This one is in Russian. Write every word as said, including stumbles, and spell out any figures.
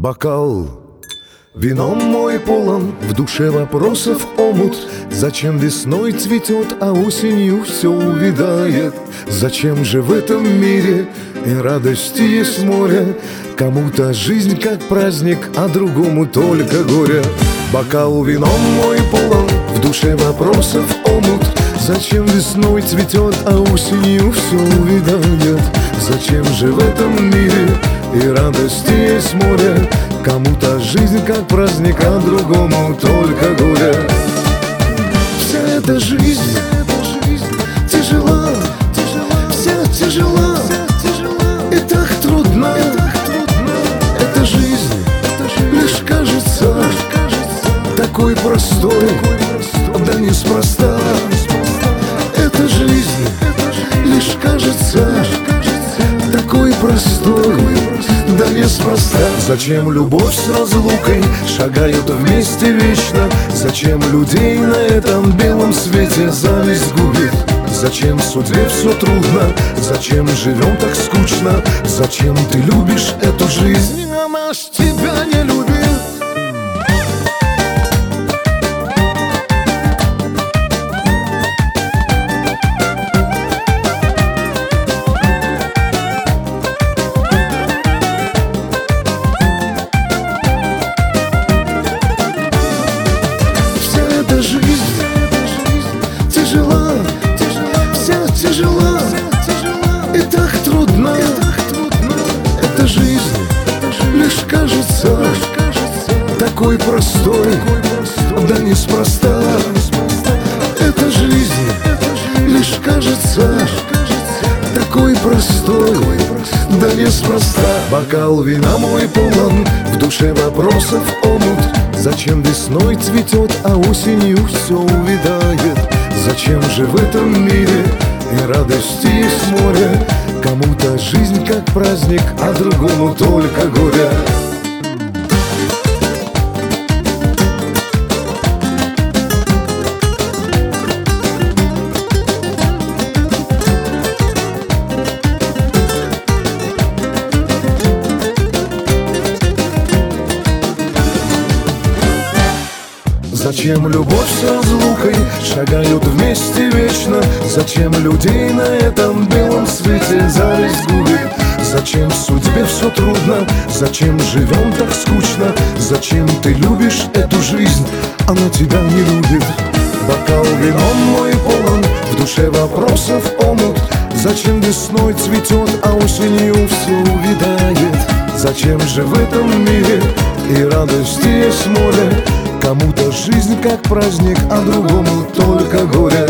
Бокал вином мой полон, в душе вопросов омут. Зачем весной цветет, а осенью все увядает? Зачем же в этом мире и радости есть море? Кому-то жизнь как праздник, а другому только горе. Бокал вином мой полон, в душе вопросов омут. Зачем весной цветет, а осенью все увядает? Зачем же в этом мире и радости есть море? Кому-то жизнь как праздник, а другому только горе. Вся эта жизнь тяжела, вся тяжела, и так трудна. Эта жизнь лишь кажется такой простой, да неспроста. Эта жизнь лишь кажется такой простой, да неспроста. Зачем любовь с разлукой шагают вместе вечно? Зачем людей на этом белом свете зависть губит? Зачем в судьбе все трудно? Зачем живем так скучно? Зачем ты любишь эту жизнь? Она ж тебя не любит. Тяжела, и так трудна. Эта жизнь лишь кажется такой простой, да неспроста. Эта жизнь лишь кажется такой простой, да неспроста. Бокал вина мой полон, в душе вопросов омут. Зачем весной цветет, а осенью все увядает? Зачем же в этом мире и радости есть море? Кому-то жизнь как праздник, а другому только горе. Зачем любовь с разлукой шагают вместе вечно? Зачем людей на этом белом свете зависть губит? Зачем в судьбе все трудно? Зачем живем так скучно? Зачем ты любишь эту жизнь? Она тебя не любит. Бокал вином мой полон, в душе вопросов омут. Зачем весной цветет, а осенью все увядает? Зачем же в этом мире и радости есть море? Кому-то жизнь как праздник, а другому только горе.